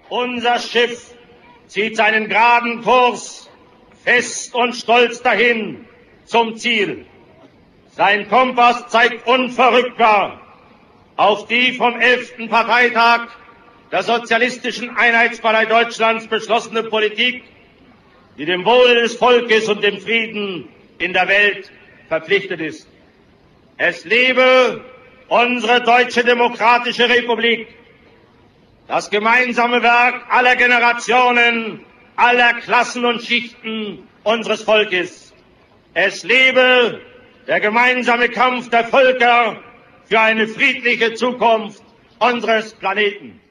Unser Schiff zieht seinen geraden Kurs fest und stolz dahin zum Ziel. Sein Kompass zeigt unverrückbar auf die vom 11. Parteitag der Sozialistischen Einheitspartei Deutschlands beschlossene Politik, die dem Wohle des Volkes und dem Frieden in der Welt verpflichtet ist. Es lebe unsere Deutsche Demokratische Republik, das gemeinsame Werk aller Generationen, aller Klassen und Schichten unseres Volkes. Es lebe der gemeinsame Kampf der Völker für eine friedliche Zukunft unseres Planeten.